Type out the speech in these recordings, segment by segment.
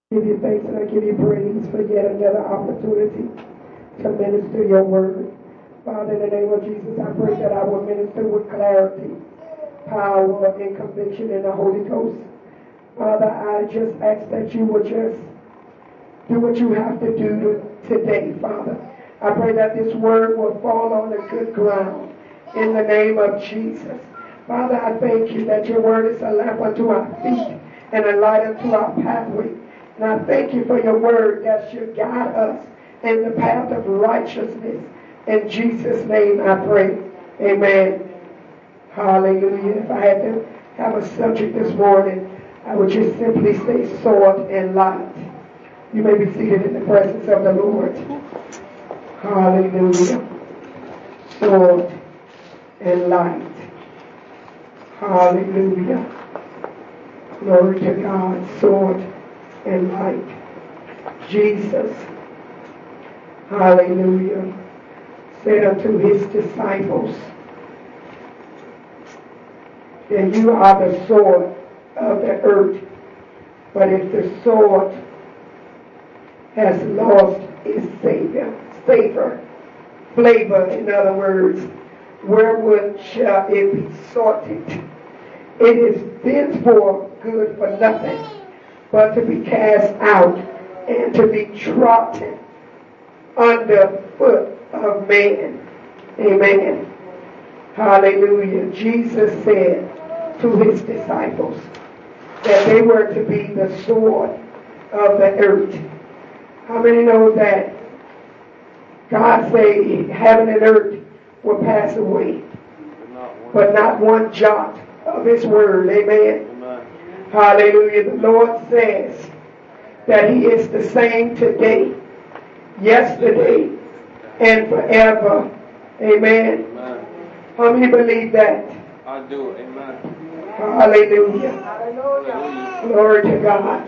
Give you thanks and I give you praise for yet another opportunity to minister your word. Father, in the name of Jesus, I pray that I will minister with clarity, power, and conviction in the Holy Ghost. Father, I just ask that you will just do what you have to do today, Father. I pray that this word will fall on the good ground in the name of Jesus. Father, I thank you that your word is a lamp unto our feet and a light unto our pathway. And I thank you for your word that should guide us in the path of righteousness. In Jesus' name I pray. Amen. Hallelujah. If I had to have a subject this morning, I would just simply say sword and light. You may be seated in the presence of the Lord. Hallelujah. Sword and light. Hallelujah. Glory to God. Sword and light. Jesus, hallelujah, said unto his disciples that you are the sword of the earth, but if the sword has lost its flavor, in other words, wherewith shall it be sorted? It is thenceforth good for nothing but to be cast out and to be trodden under foot of man. Amen. Hallelujah. Jesus said to his disciples that they were to be the sword of the earth. How many know that God said heaven and earth will pass away, but not one jot of his word? Amen. Hallelujah. The Lord says that he is the same today, yesterday, and forever. Amen. How many believe that? I do. Amen. Hallelujah. Glory to God.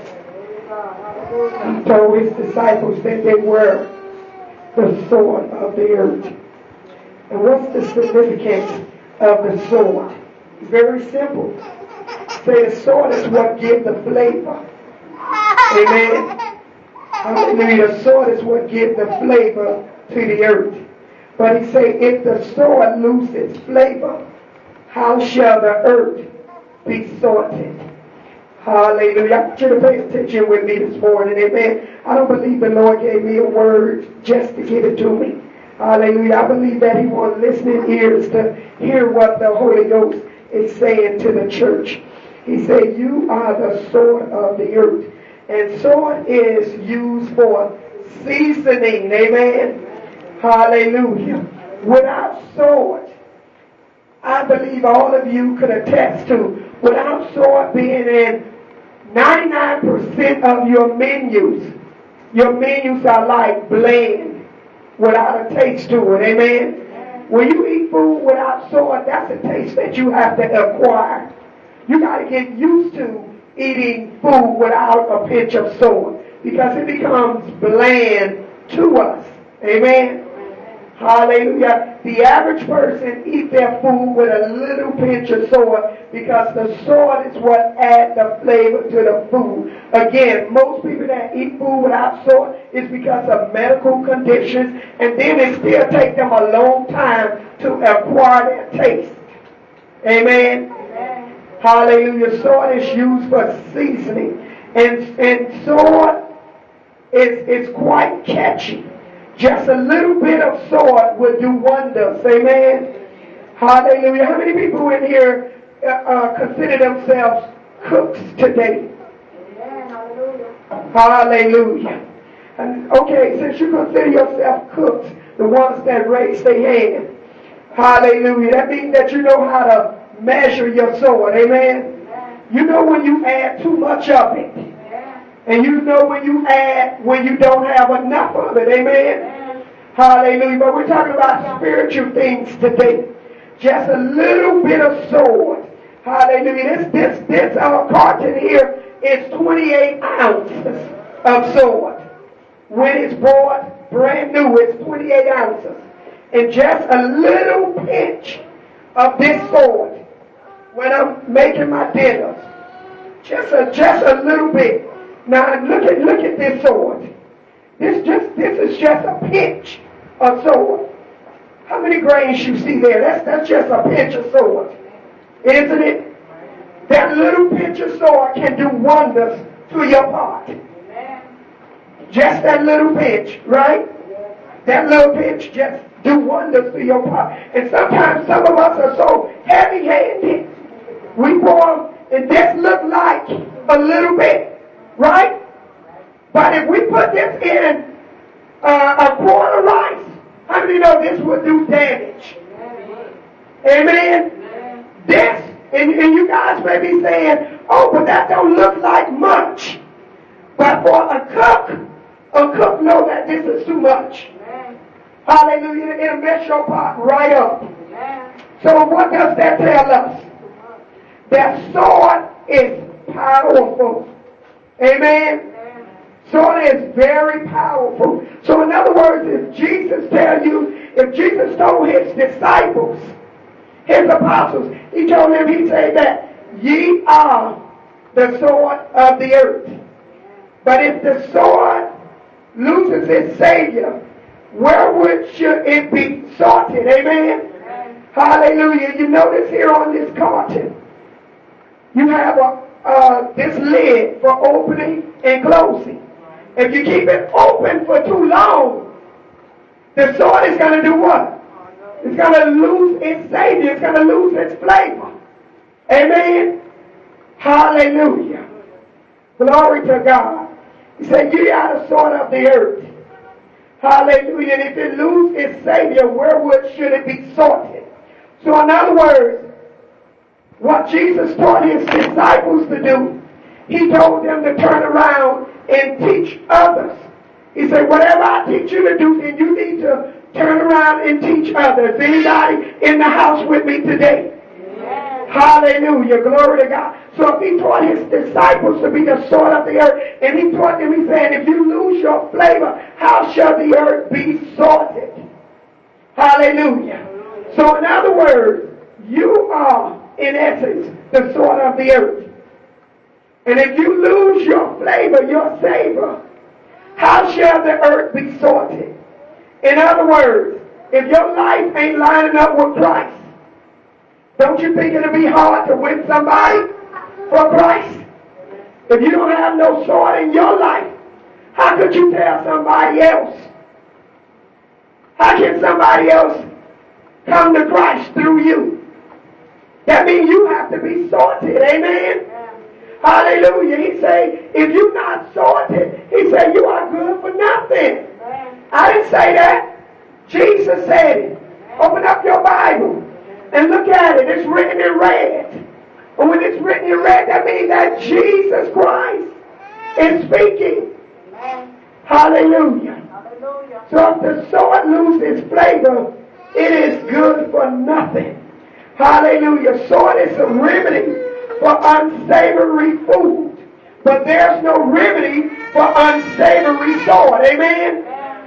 He told his disciples that they were the sword of the earth. And what's the significance of the sword? Very simple. Say the sword is what gives the flavor. Amen. Hallelujah. The sword is what gives the flavor to the earth. But he said, if the sword lose its flavor, how shall the earth be sorted? Hallelujah. I want you to pay attention with me this morning. Amen. I don't believe the Lord gave me a word just to give it to me. Hallelujah. I believe that he wants listening ears to hear what the Holy Ghost is saying to the church. He said, you are the sword of the earth. And sword is used for seasoning. Amen. Hallelujah. Without sword, I believe all of you could attest to, without sword being in 99% of your menus are like bland, without a taste to it. Amen. When you eat food without sword, that's a taste that you have to acquire. You got to get used to eating food without a pinch of salt because it becomes bland to us. Amen. Hallelujah. The average person eats their food with a little pinch of salt because the salt is what adds the flavor to the food. Again, most people that eat food without salt is because of medical conditions, and then it still takes them a long time to acquire their taste. Amen. Hallelujah. Sword is used for seasoning. And sword is quite catchy. Just a little bit of sword will do wonders. Amen. Hallelujah. How many people in here consider themselves cooks today? Hallelujah. And okay, since you consider yourself cooks, the ones that raise their hand. Hallelujah. That means that you know how to measure your sword. Amen. You know when you add too much of it. And you know when you don't have enough of it. Amen. Hallelujah. But we're talking about spiritual things today. Just a little bit of sword. Hallelujah. This carton here is 28 ounces of sword. When it's bought brand new, it's 28 ounces. And just a little pinch of this sword when I'm making my dinners. Just a little bit. Now look at this sword. This is just a pinch of sword. How many grains you see there? That's just a pinch of sword, isn't it? That little pinch of sword can do wonders to your part. Just that little pinch, right? That little pinch just do wonders to your part. And sometimes some of us are so heavy-handed. We go and this look like a little bit, right? But if we put this in a quart of rice, how many know this would do damage? Amen? This, and you guys may be saying, oh, but that don't look like much. But for a cook knows that this is too much. Hallelujah. It'll mess your pot right up. So what does that tell us? That sword is powerful. Amen? Sword is very powerful. So in other words, if Jesus told his disciples, his apostles, he told them, he said that ye are the sword of the earth. But if the sword loses its savior, wherewith should it be sorted? Amen? Hallelujah. You notice here on this carton, you have this lid for opening and closing. If you keep it open for too long, the sword is going to do what? It's going to lose its savior. It's going to lose its flavor. Amen? Hallelujah. Glory to God. He said, ye are the sword of the earth. Hallelujah. And if it lose its savior, wherewith should it be sorted? So in other words, what Jesus taught his disciples to do, he told them to turn around and teach others. He said, whatever I teach you to do, then you need to turn around and teach others. Anybody in the house with me today? Yes. Hallelujah. Glory to God. So if he taught his disciples to be the sword of the earth, and he taught them, he said, if you lose your flavor, how shall the earth be sorted? Hallelujah. So in other words, you are, in essence, the sword of the earth. And if you lose your flavor, your savor, how shall the earth be sorted? In other words, if your life ain't lining up with Christ, don't you think it'll be hard to win somebody for Christ? If you don't have no sword in your life, how could you tell somebody else? How can somebody else come to Christ through you? That means you have to be sorted. Amen? Hallelujah. He say, if you're not sorted, he said, you are good for nothing. I didn't say that. Jesus said it. Open up your Bible and look at it. It's written in red. And when it's written in red, that means that Jesus Christ is speaking. Hallelujah. So if the sword loses its flavor, it is good for nothing. Hallelujah. Sword is a remedy for unsavory food. But there's no remedy for unsavory sword. Amen?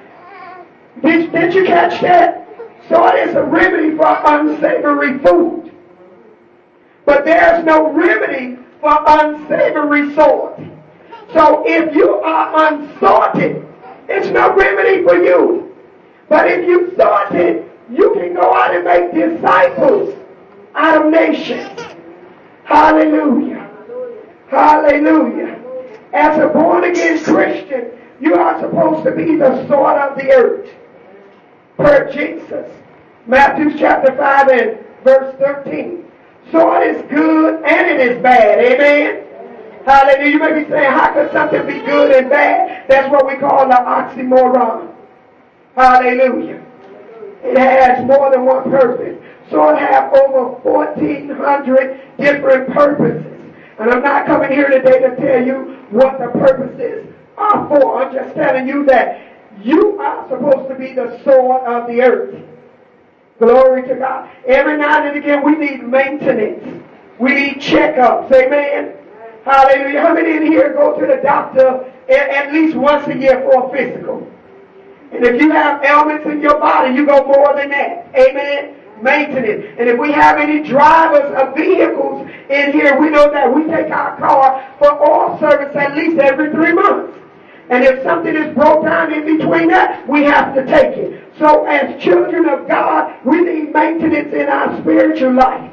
Did you catch that? Sword is a remedy for unsavory food. But there's no remedy for unsavory sword. So if you are unsorted, it's no remedy for you. But if you sorted, you can go out and make disciples out of nations. Hallelujah. Hallelujah. As a born-again Christian, you are supposed to be the sword of the earth. Per Jesus. Matthew chapter 5 and verse 13. Sword is good and it is bad. Amen? Hallelujah. You may be saying, how could something be good and bad? That's what we call an oxymoron. Hallelujah. It has more than one purpose. Sword have over 1,400 different purposes. And I'm not coming here today to tell you what the purposes are for. I'm just telling you that you are supposed to be the sword of the earth. Glory to God. Every now and again we need maintenance. We need checkups. Amen. Hallelujah. How many in here go to the doctor at least once a year for a physical? And if you have ailments in your body, you go more than that. Amen. maintenance. And if we have any drivers of vehicles in here, we know that we take our car for oil service at least every 3 months. And if something is broke down in between that, we have to take it. So as children of God, we need maintenance in our spiritual life.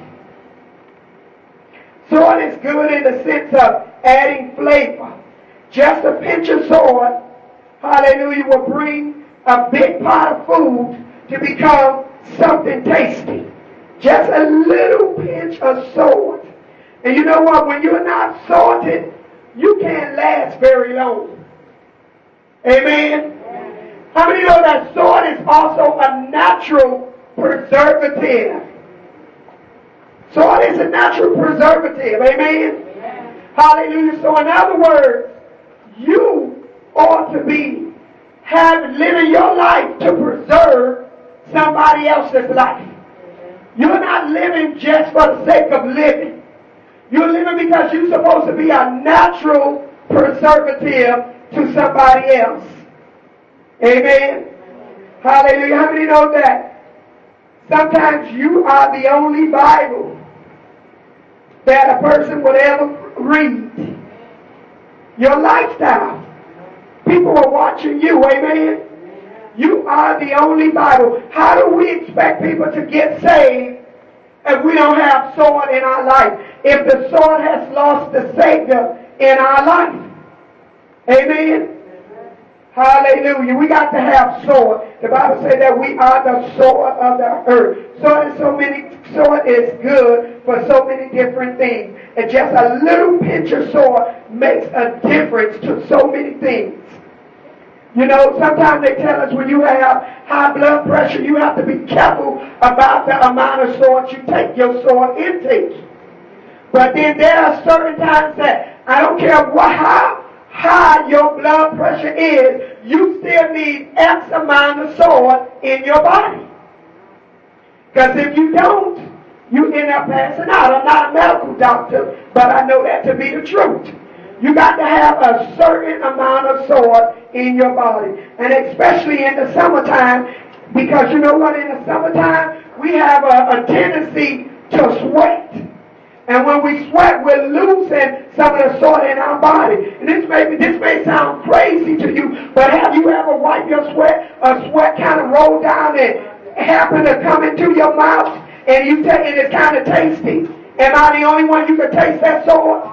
Salt is good in the sense of adding flavor. Just a pinch of salt, hallelujah, will bring a big pot of food to become something tasty. Just a little pinch of salt. And you know what? When you're not salted, you can't last very long. Amen? How many know that salt is also a natural preservative? Salt is a natural preservative. Amen? Hallelujah. So in other words, you ought to be living your life to preserve somebody else's life. You're not living just for the sake of living. You're living because you're supposed to be a natural preservative to somebody else. Amen. Hallelujah. How many know that sometimes you are the only Bible that a person would ever read? Your lifestyle. People are watching you. Amen. You are the only Bible. How do we expect people to get saved if we don't have salt in our life? If the salt has lost the Savior in our life. Amen. Hallelujah. We got to have salt. The Bible says that we are the salt of the earth. Salt is good for so many different things. And just a little pinch of salt makes a difference to so many things. You know, sometimes they tell us when you have high blood pressure, you have to be careful about the amount of salt you take, your salt intake. But then there are certain times that I don't care how high your blood pressure is, you still need X amount of salt in your body. Because if you don't, you end up passing out. I'm not a medical doctor, but I know that to be the truth. You got to have a certain amount of salt in your body. And especially in the summertime, because you know what, in the summertime, we have a tendency to sweat. And when we sweat, we're losing some of the salt in our body. And this may sound crazy to you, but have you ever wiped your sweat? A sweat kind of rolled down and happened to come into your mouth, and it's kind of tasty. Am I the only one you can taste that salt?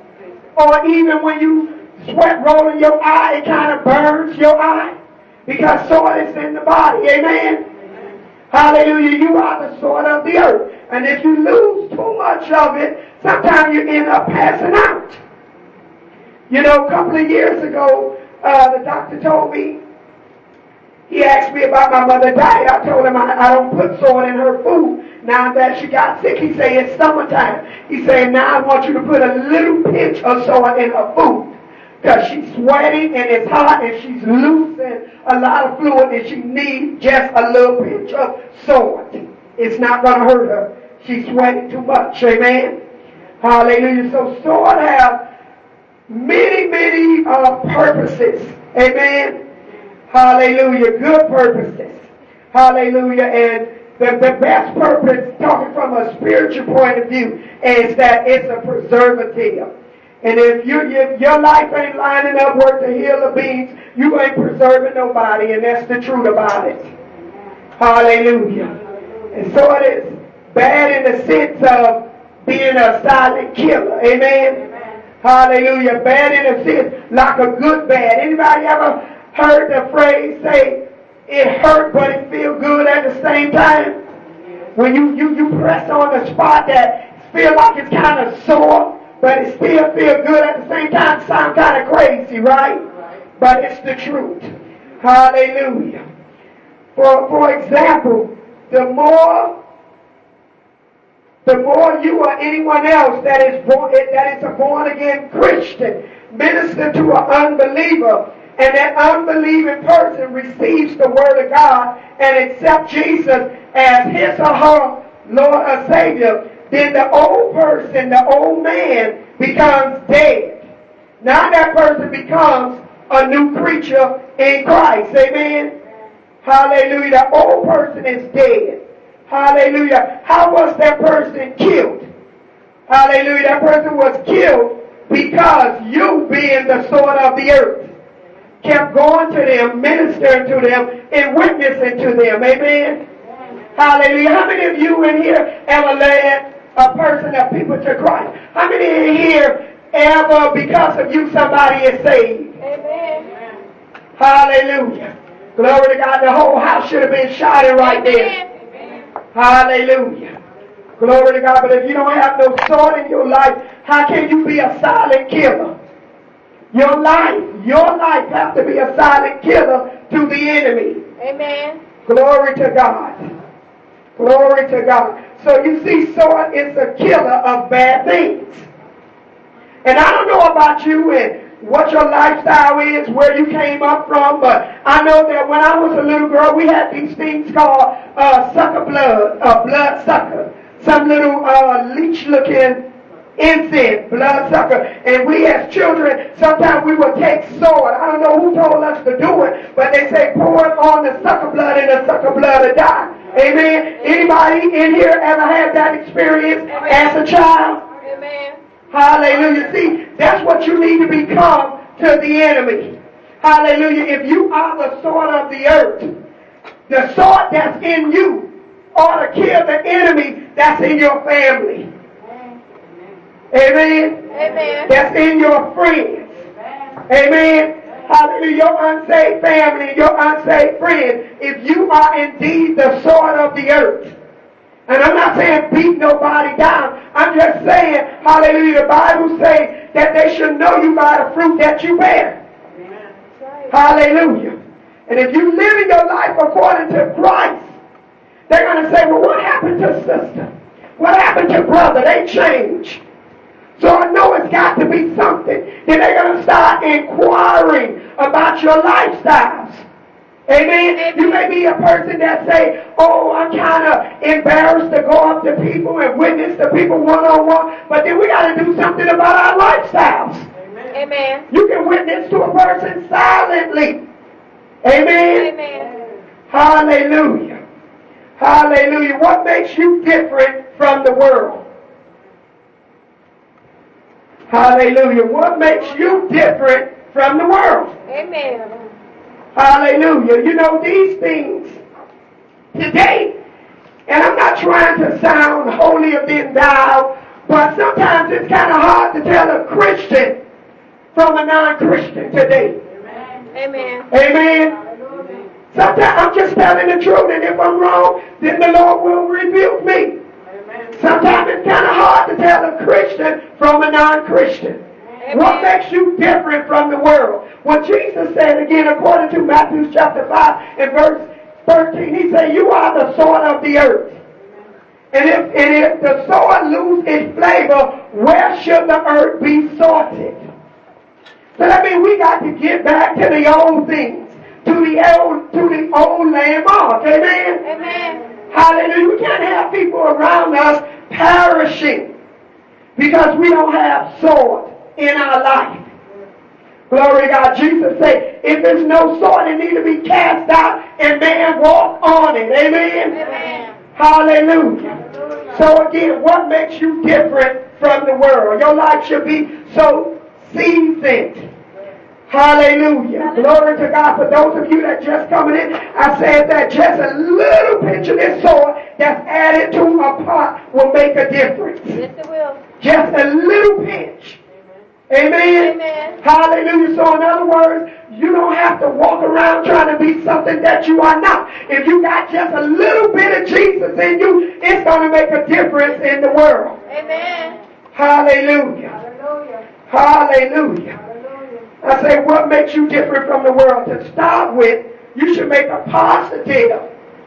Or even when you sweat roll in your eye, it kind of burns your eye because salt is in the body. Amen? Hallelujah. You are the salt of the earth. And if you lose too much of it, sometimes you end up passing out. You know, a couple of years ago, the doctor told me, he asked me about my mother's diet. I told him I don't put salt in her food. Now that she got sick, he said, it's summertime. He said, now I want you to put a little pinch of salt in her food. Because she's sweating and it's hot and she's losing a lot of fluid and she needs just a little pinch of salt. It's not going to hurt her. She's sweating too much. Amen? Hallelujah. So salt has many, many purposes. Amen? Hallelujah. Good purposes. Hallelujah. And the best purpose, talking from a spiritual point of view, is that it's a preservative. And if your life ain't lining up worth the hill of beans, you ain't preserving nobody, and that's the truth about it. Hallelujah. And so it is bad in the sense of being a silent killer. Amen? Hallelujah. Bad in a sense like a good bad. Anybody ever heard the phrase say, it hurt but it feel good at the same time? When you press on the spot that feel like it's kind of sore, but it still feel good at the same time. Sound kind of crazy, right? But it's the truth. Hallelujah. For example, the more you or anyone else that is a born again Christian minister to an unbeliever, and that unbelieving person receives the word of God and accepts Jesus as his or her Lord or Savior, then the old person, the old man, becomes dead. Now that person becomes a new creature in Christ. Amen? Hallelujah. The old person is dead. Hallelujah. How was that person killed? Hallelujah. That person was killed because you, being the salt of the earth, kept going to them, ministering to them, and witnessing to them. Amen. Hallelujah. How many of you in here ever led a person of people to Christ? How many in here ever, because of you, somebody is saved? Amen. Hallelujah. Glory to God. The whole house should have been shouting right there. Hallelujah. Glory to God. But if you don't have no sword in your life, how can you be a silent killer? Your life has to be a silent killer to the enemy. Amen. Glory to God. Glory to God. So you see, sword is a killer of bad things. And I don't know about you and what your lifestyle is, where you came up from, but I know that when I was a little girl, we had these things called sucker blood, blood sucker. Some little leech-looking incense, blood sucker. And we as children, sometimes we would take sword. I don't know who told us to do it, but they say pour it on the sucker blood and the sucker blood will die. Amen. Anybody in here ever had that experience as a child? Amen. Hallelujah. See, that's what you need to become to the enemy. Hallelujah. If you are the sword of the earth, the sword that's in you ought to kill the enemy that's in your family. Amen. Amen. That's in your friends. Amen. Hallelujah. Your unsaved family, your unsaved friends. If you are indeed the sword of the earth. And I'm not saying beat nobody down. I'm just saying, hallelujah, the Bible says that they should know you by the fruit that you bear. Amen. Hallelujah. And if you live in your life according to Christ, they're going to say, well, what happened to sister? What happened to brother? They changed. So I know it's got to be something. Then they're going to start inquiring about your lifestyles. Amen. Amen. You may be a person that say, oh, I'm kind of embarrassed to go up to people and witness to people one-on-one. But then we got to do something about our lifestyles. Amen. You can witness to a person silently. Amen. Amen. Hallelujah. Hallelujah. What makes you different from the world? Hallelujah. What makes you different from the world? Amen. Hallelujah. You know, these things today, and I'm not trying to sound holier than thou, but sometimes it's kind of hard to tell a Christian from a non-Christian today. Amen. Amen. Sometimes I'm just telling the truth, and if I'm wrong, then the Lord will rebuke me. Sometimes it's kind of hard to tell a Christian from a non-Christian. What makes you different from the world? What Jesus said again, according to Matthew chapter 5 and verse 13, he said, you are the salt of the earth. And if the salt lose its flavor, where should the earth be salted? So that means we got to get back to the old things, to the old landmark. Amen? Amen. Hallelujah. We can't have people around us perishing because we don't have salt in our life. Glory to God. Jesus said, if there's no sword, it needs to be cast out and man walk on it. Amen? Amen. Hallelujah. So again, what makes you different from the world? Your life should be so seasoned. Hallelujah. Glory to God. For those of you that just coming in, I said that just a little pinch of this sword that's added to a pot will make a difference. Yes, it will. Just a little pinch. Amen. Amen. Hallelujah. So in other words, you don't have to walk around trying to be something that you are not. If you got just a little bit of Jesus in you, it's going to make a difference in the world. Amen. Hallelujah. Hallelujah. Hallelujah. I say, what makes you different from the world? To start with, you should make a positive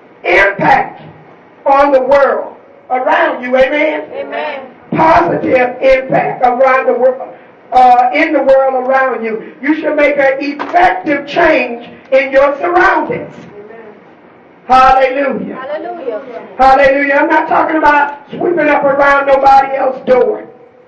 impact on the world around you. Amen? Amen. Positive impact around the world, in the world around you. You should make an effective change in your surroundings. Amen. Hallelujah. Hallelujah. Hallelujah. I'm not talking about sweeping up around nobody else's door.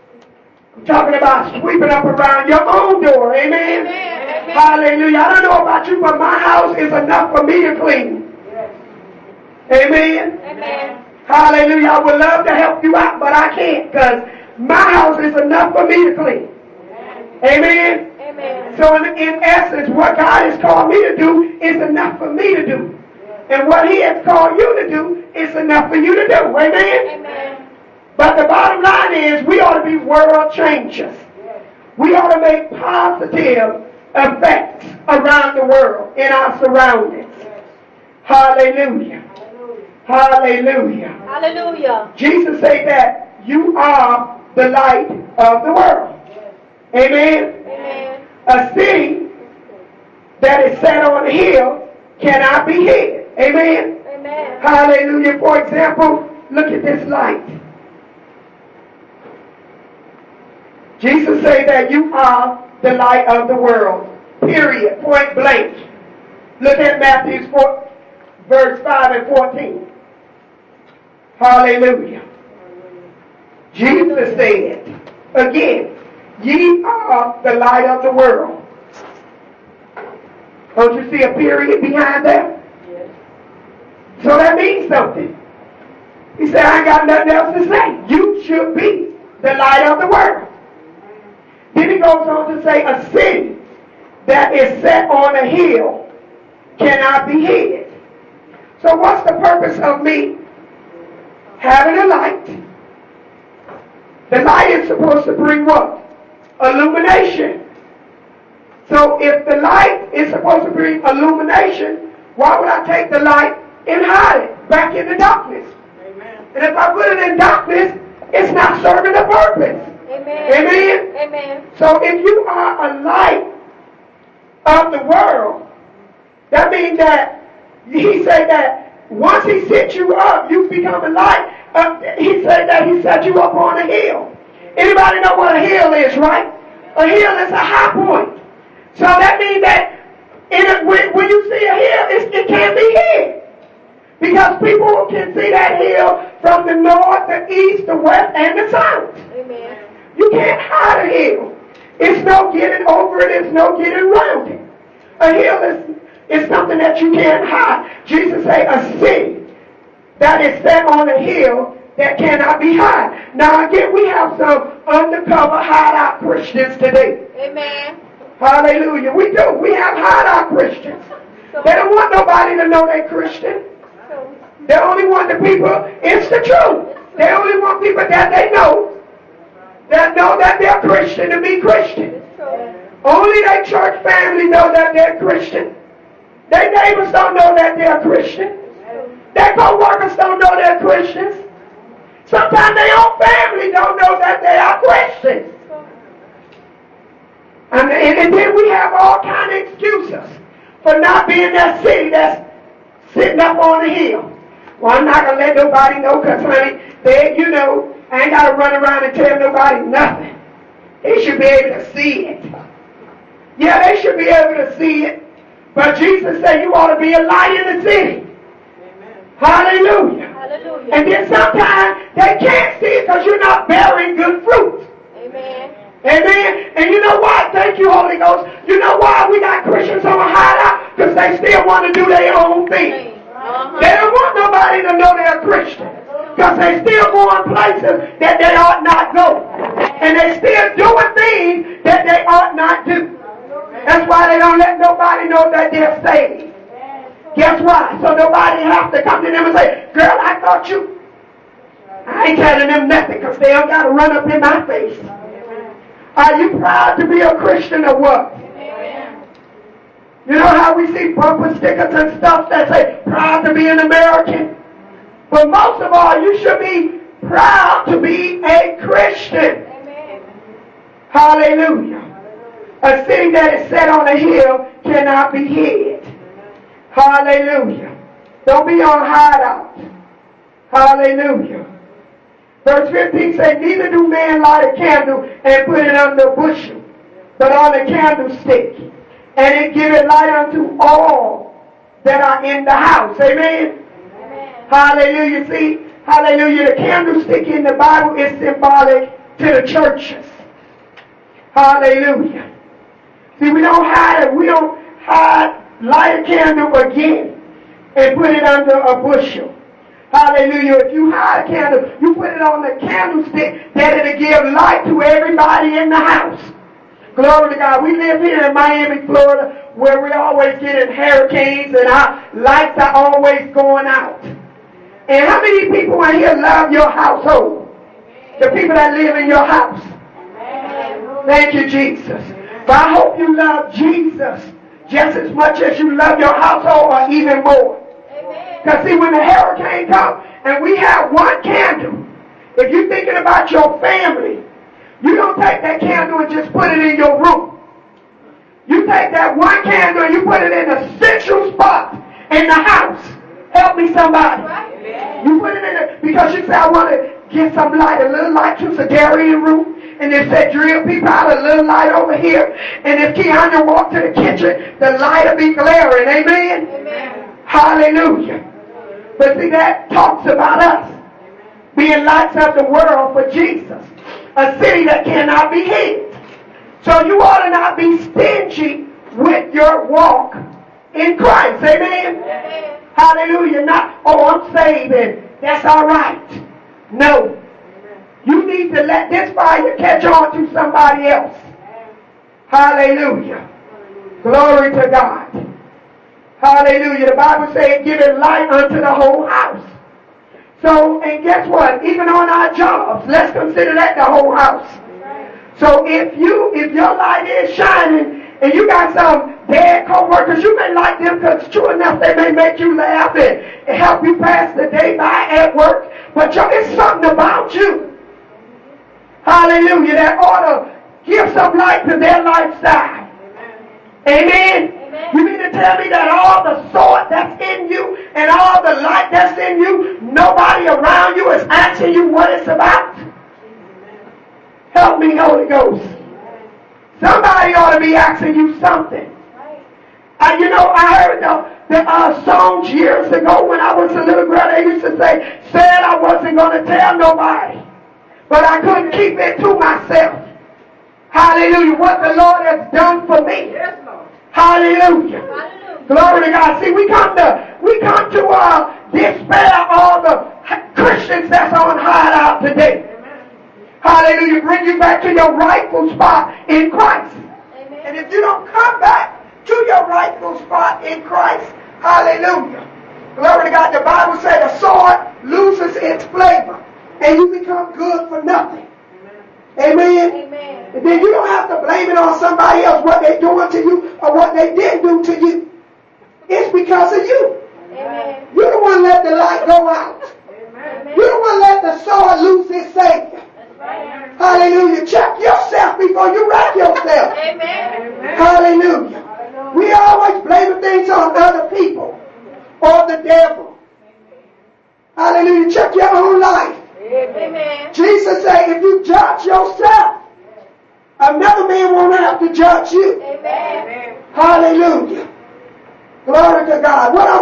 I'm talking about sweeping up around your own door. Amen? Amen. Hallelujah. I don't know about you, but my house is enough for me to clean. Amen? Amen. Hallelujah. I would love to help you out, but I can't because my house is enough for me to clean. Amen? Amen. So in essence, what God has called me to do is enough for me to do. And what he has called you to do is enough for you to do. Amen? Amen. But the bottom line is we ought to be world changers. We ought to make positive effects around the world, in our surroundings. Hallelujah. Hallelujah. Hallelujah. Jesus said that you are the light of the world. Amen? Amen. A city that is set on a hill cannot be hid. Amen? Amen. Hallelujah. For example, look at this light. Jesus said that you are the light of the world. Period. Point blank. Look at Matthew 4, verse 5 and 14. Hallelujah. Jesus said, again, ye are the light of the world. Don't you see a period behind that? Yes. So that means something. He said, I ain't got nothing else to say. You should be the light of the world. Then he goes on to say, a city that is set on a hill cannot be hid. So what's the purpose of me having a light? The light is supposed to bring what? Illumination. So if the light is supposed to bring illumination, why would I take the light and hide it back in the darkness? Amen. And if I put it in darkness, it's not serving a purpose. Amen. Amen? Amen. So if you are a light of the world, that means that he said that once he set you up, you become a light. He said that he set you up on a hill. Anybody know what a hill is, right? A hill is a high point. So that means that when you see a hill, it can't be hid. Because people can see that hill from the north, the east, the west, and the south. Amen. You can't hide a hill. It's no getting over it. It's no getting around it. A hill is something that you can't hide. Jesus said a city that is set on a hill that cannot be hid. Now again, we have some undercover hideout Christians today. Amen. Hallelujah. We do. We have hideout Christians. They don't want nobody to know they're Christian. They only want the people, it's the truth. They only want people that they know that they're Christian to be Christian. Only their church family know that they're Christian. Their neighbors don't know that they're Christian. Their co-workers don't know they're Christians. Sometimes their own family don't know that they are Christians. And then we have all kind of excuses for not being that city that's sitting up on the hill. Well, I'm not going to let nobody know because, honey, I ain't got to run around and tell nobody nothing. They should be able to see it. Yeah, they should be able to see it. But Jesus said you ought to be a light in the city. Amen. Hallelujah. Hallelujah. And then sometimes they can't see it because you're not bearing good fruit. Amen. Amen. And you know what? Thank you, Holy Ghost. You know why we got Christians on a hideout? Because they still want to do their own thing. They don't want nobody to know they're Christian. Because they still going places that they ought not go. And they still doing things that they ought not do. That's why they don't let nobody know that they're saved. Guess why? So nobody has to come to them and say, girl, I thought you. I ain't telling them nothing because they don't got to run up in my face. Are you proud to be a Christian or what? You know how we see bumper stickers and stuff that say, proud to be an American? But most of all, you should be proud to be a Christian. Amen. Hallelujah. A city that is set on a hill cannot be hid. Hallelujah. Don't be on hideout. Hallelujah. Verse 15 says, neither do men light a candle and put it under a bushel, but on a candlestick, and it giveth light unto all that are in the house. Amen? Amen. Hallelujah. See, hallelujah. The candlestick in the Bible is symbolic to the churches. Hallelujah. See, we don't light a candle again and put it under a bushel. Hallelujah. If you hide a candle, you put it on the candlestick, that it'll give light to everybody in the house. Glory to God. We live here in Miami, Florida, where we always get in hurricanes and our lights are always going out. And how many people in here love your household? The people that live in your house. Thank you, Jesus. But I hope you love Jesus just as much as you love your household, or even more. Because see, when the hurricane comes and we have one candle, if you're thinking about your family, you don't take that candle and just put it in your room. You take that one candle and you put it in a central spot in the house. Help me, somebody. You put it in it because you say, I want to get some light, a little light to the Darian room. And if they drill people out, a little light over here. And if Keanu walked to the kitchen, the light will be glaring. Amen? Amen. Hallelujah. But see, that talks about us being lights of the world for Jesus. A city that cannot be hid. So you ought to not be stingy with your walk in Christ. Amen? Amen. Hallelujah. Not, oh, I'm saved and that's all right. No. You need to let this fire catch on to somebody else. Hallelujah. Glory to God. Hallelujah. The Bible says, give it light unto the whole house. So, and guess what? Even on our jobs, let's consider that the whole house. So if your light is shining and you got some bad co-workers, you may like them because true enough they may make you laugh and help you pass the day by at work. But it's something about you. Hallelujah. That ought to give some light to their lifestyle. Amen. Amen. You mean to tell me that all the sword that's in you and all the light that's in you, nobody around you is asking you what it's about? Help me, Holy Ghost. Somebody ought to be asking you something. And I heard the songs years ago when I was a little girl. They used to say, said I wasn't going to tell nobody. But I couldn't keep it to myself. Hallelujah. What the Lord has done for me. Yes, Lord. Hallelujah. Hallelujah. Glory to God. See, we come to despair all the Christians that's on hideout today. Amen. Hallelujah. Bring you back to your rightful spot in Christ. Amen. And if you don't come back to your rightful spot in Christ, hallelujah. Glory to God. The Bible says the sword loses its flavor and you become good for nothing. Amen. Amen. And then you don't have to blame it on somebody else, what they're doing to you or what they didn't do to you. It's because of you. Amen. You're the one let the light go out. Amen. You're the one let the sword lose its savior. Right. Hallelujah. Check yourself before you wreck yourself. Amen. Hallelujah. Hallelujah. We always blame things on other people or the devil. Hallelujah. Check your own life. Amen. Jesus said, if you judge yourself, another man won't have to judge you. Amen. Hallelujah. Glory to God. What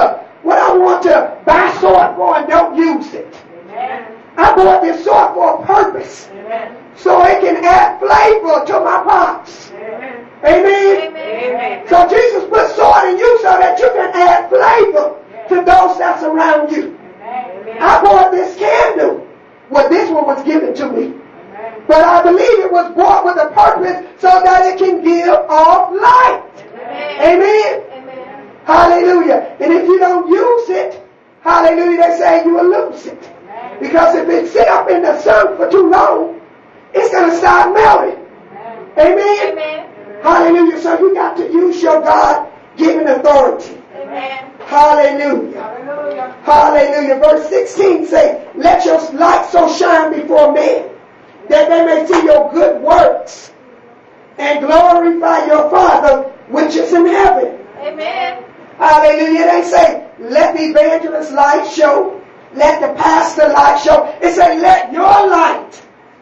I want to buy sword for and don't use it. Amen. I bought this sword for a purpose. Amen. So it can add flavor to my pots. Amen. Amen. Amen. So Jesus put sword in you so that you can add flavor to those that's around you. Amen. I bought this candle. Well, this one was given to me. Amen. But I believe it was bought with a purpose so that it can give off light. Amen. Amen. Amen. Hallelujah. And if you don't use it, hallelujah, they say you will lose it. Amen. Because if it sit up in the sun for too long, it's going to start melting. Amen. Amen. Amen. Hallelujah. So you got to use your God-given authority. Amen. Hallelujah. Hallelujah. Hallelujah. Verse 16 says, let your light so shine before men that they may see your good works and glorify your Father which is in heaven. Amen. Hallelujah. They say, let the evangelist light show. Let the pastor light show. It says, let your light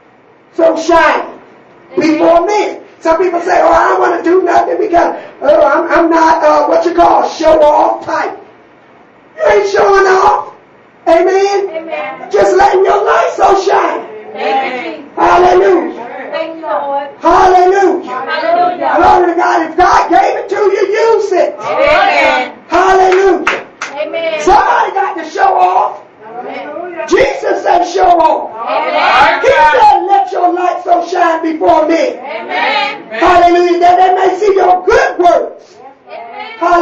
so shine before men. Some people say, oh, I don't want to do nothing because I'm not what you call show off type. You ain't showing off. Amen. Amen. Just letting your light so shine. Amen. Hallelujah. Thank you, Lord. Hallelujah. Hallelujah. Glory to God. If God gave it to you, use it. Amen. Hallelujah. Amen. Somebody got to show off.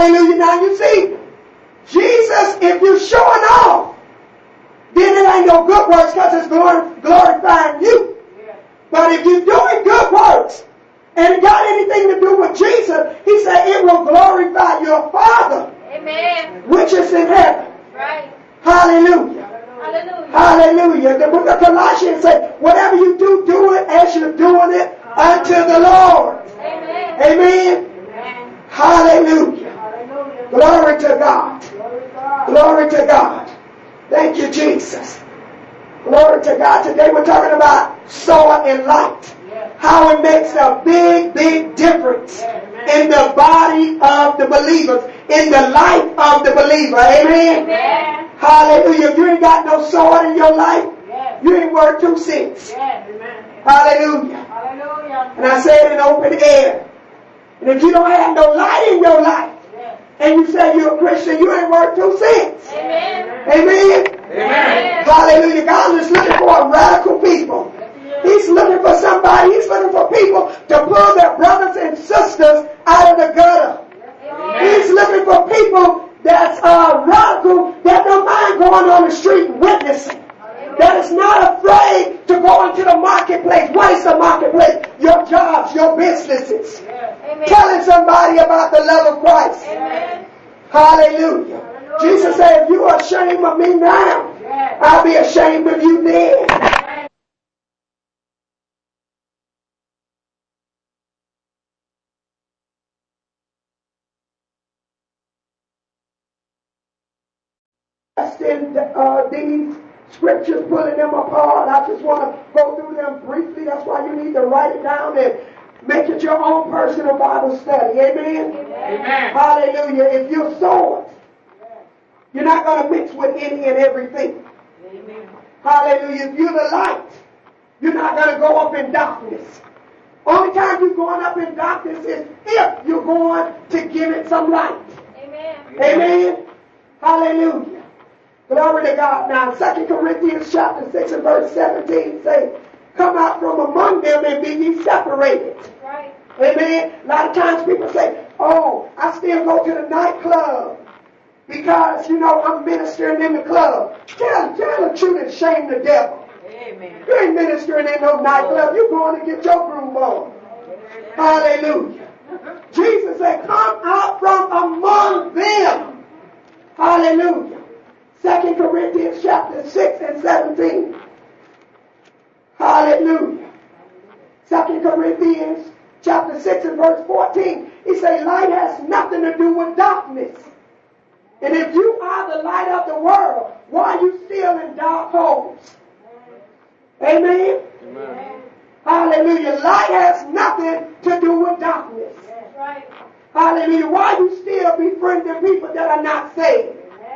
Hallelujah. Now you see, Jesus, if you're showing off, then it ain't no good works because it's glorifying you. But if you're doing good works and it got anything to do with Jesus, he said it will glorify your Father, Amen. which is in heaven. Right. Hallelujah. Hallelujah. Hallelujah. The book of Colossians says, whatever you do, do it as you're doing it unto the Lord. Amen. Amen. Amen. Hallelujah. Hallelujah. Glory to God. Glory to God. Glory to God. Thank you, Jesus. Glory to God. Today we're talking about soil and light. How it makes a big, big difference in the body of the believers, in the life of the believer. Amen. Amen. Hallelujah. If you ain't got no soil in your life, you ain't worth 2 cents. Hallelujah. Hallelujah. And I say it in open air. And if you don't have no light in your life, and you say you're a Christian, you ain't worth 2 cents. Amen. Amen. Amen. Hallelujah. God is looking for radical people. He's looking for somebody. He's looking for people to pull their brothers and sisters out of the gutter. He's looking for people that's radical, that don't mind going on the street witnessing. That is not afraid to go into the marketplace. What is the marketplace? Your jobs, your businesses. Amen. Telling somebody about the love of Christ. Amen. Hallelujah. Jesus said, if you are ashamed of me now, I'll be ashamed of you then. In these scriptures, pulling them apart. I just want to go through them briefly. That's why you need to write it down and make it your own personal Bible study. Amen? Amen. Hallelujah. If you're swords, you're not going to mix with any and everything. Amen. Hallelujah. If you're the light, you're not going to go up in darkness. Only time you're going up in darkness is if you're going to give it some light. Amen. Amen. Hallelujah. Glory to God. Now, 2 Corinthians chapter 6 and verse 17 say, come out from among them and be ye separated. Right. Amen. A lot of times people say, oh, I still go to the nightclub because, I'm ministering in the club. Tell the truth and shame the devil. Amen. You ain't ministering in no nightclub. You're going to get your groove on. Hallelujah. Jesus said, come out from among them. Hallelujah. 2 Corinthians chapter 6 and 17. Hallelujah. 2 Corinthians chapter 6 and verse 14. He says, light has nothing to do with darkness. And if you are the light of the world, why are you still in dark holes? Amen? Amen. Hallelujah. Light has nothing to do with darkness. That's right. Hallelujah. Why you still befriending people that are not saved?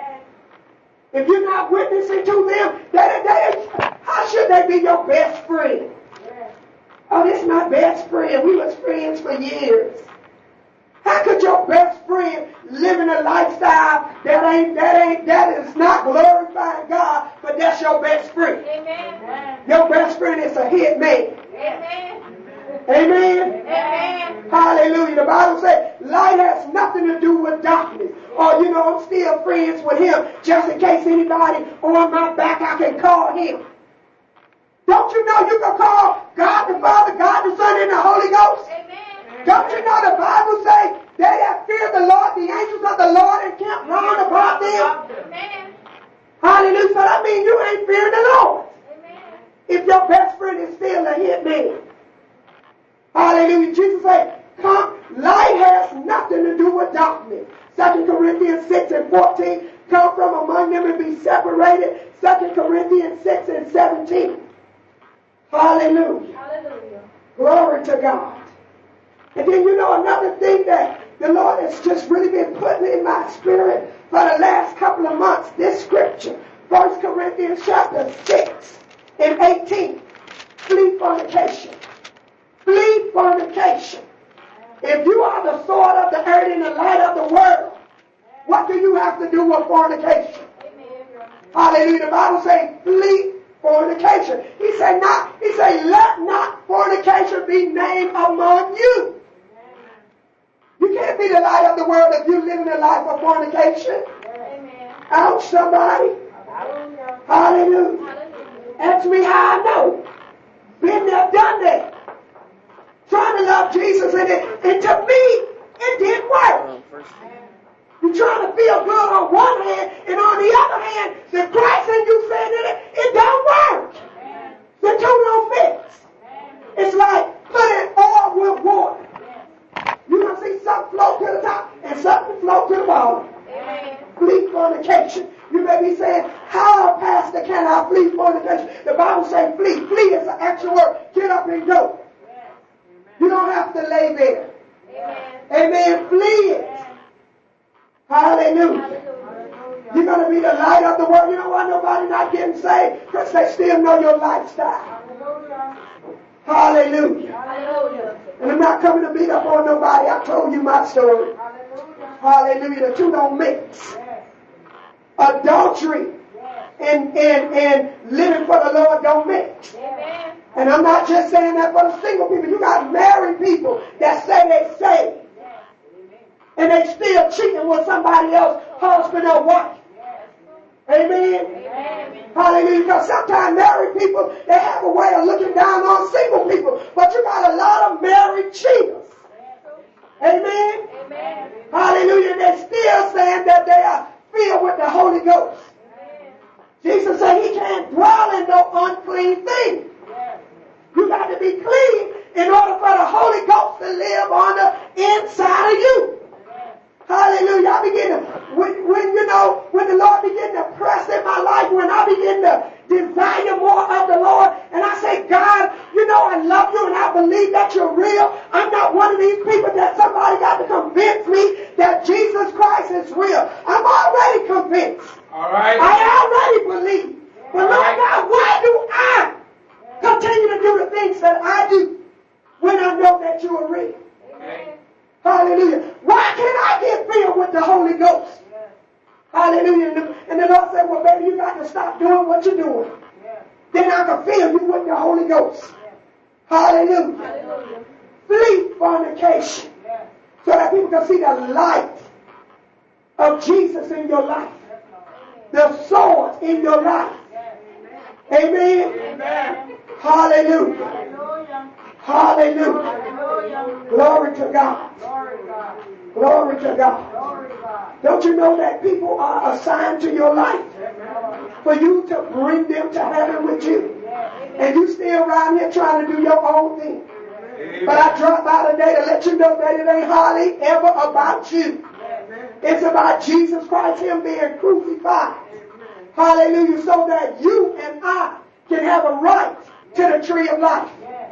If you're not witnessing to them, how should they be your best friend? Oh, this is my best friend. We was friends for years. How could your best friend live in a lifestyle that is not glorifying God, but that's your best friend? Amen. Your best friend is a hit man. Amen. Amen. Amen. Hallelujah. The Bible says light has nothing to do with darkness. Or, I'm still friends with him. Just in case anybody on my back, I can call him. Don't you know you can call God the Father, God the Son, and the Holy Ghost? Amen. Don't you know the Bible says they that fear the Lord, the angels of the Lord encamp round about them? Amen. Hallelujah. So that means you ain't fearing the Lord. Amen. If your best friend is still a hit man. Hallelujah. Jesus said, come, light has nothing to do with darkness. 2 Corinthians 6 and 14, come from among them and be separated. 2 Corinthians 6 and 17. Hallelujah. Hallelujah. Glory to God. And then another thing that the Lord has just really been putting in my spirit for the last couple of months, this scripture, 1 Corinthians chapter 6 and 18. Flee fornication. Flee fornication. If you are the sword of the earth and the light of the world, what do you have to do with fornication? Amen. Hallelujah. The Bible says, flee fornication. He said, let not fornication be named among you. You can't be the light of the world if you're living a life of fornication. Amen. Ouch, somebody. Hallelujah. Hallelujah. Hallelujah. Ask me how I know. Been there, done that. Trying to love Jesus, and to me, it didn't work. You're trying to feel good on one hand, and on the other hand, the Christ in you saying it don't work. The two don't mix. It's like putting oil with water. You're going to see something float to the top and something float to the bottom. Flee fornication. You may be saying, how, Pastor, can I flee fornication? The Bible says flee. Flee is an actual word. Get up and go. You don't have to lay there. Amen. Flee it. Hallelujah. You're going to be the light of the world. You know why nobody not getting saved? Because they still know your lifestyle. Hallelujah. Hallelujah. And I'm not coming to beat up on nobody. I told you my story. Hallelujah. The two don't mix. Adultery and living for the Lord don't mix. Amen. And I'm not just saying that for the single people. You got married people that say they saved. And they still cheating with somebody else, husband or wife. Amen. Amen. Hallelujah. Because sometimes married people, they have a way of looking down on single people. But you got a lot of married cheaters. Amen. Amen. Hallelujah. And they're still saying that they are filled with the Holy Ghost. Jesus said he can't dwell in no unclean thing. You got to be clean in order for the Holy Ghost to live on the inside of you. Hallelujah. I begin to, when the Lord begin to press in my life, when I begin to desire more of the Lord, and I say, God, I love you and I believe that you're real. I'm not one of these people that somebody got to convince me that Jesus Christ is real. I'm already convinced. All right. I already believe. But Lord God, why do I continue to do the things that I do when I know that you are real? Okay. Hallelujah. Why can't I get filled with the Holy Ghost? Hallelujah. And the Lord said, well, baby, you got to stop doing what you're doing. Then I can fill you with the Holy Ghost. Hallelujah. Hallelujah. Flee fornication. So that people can see the light of Jesus in your life. The sword in your life. Amen. Amen. Hallelujah. Hallelujah. Hallelujah. Hallelujah. Glory to God. Glory to God. Glory to God. Glory to God. Don't you know that people are assigned to your life for you to bring them to heaven with you? And you still around here trying to do your own thing. But I dropped by today to let you know that it ain't hardly ever about you. It's about Jesus Christ, him being crucified. Hallelujah. So that you and I can have a right to the tree of life.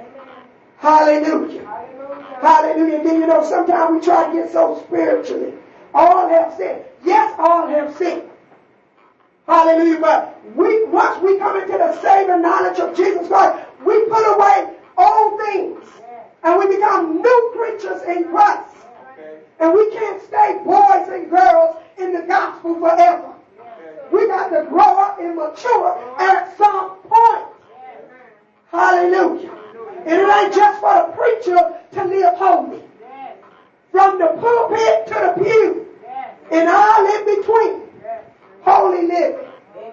Hallelujah. Hallelujah. And then sometimes we try to get so spiritually. All have sinned. Yes, all have sinned. Hallelujah. But once we come into the saving knowledge of Jesus Christ, we put away old things. And we become new creatures in Christ. And we can't stay boys and girls in the gospel forever. We got to grow up and mature at some point. Hallelujah. And it ain't just for the preacher to live holy. From the pulpit to the pew and all in between. Holy living.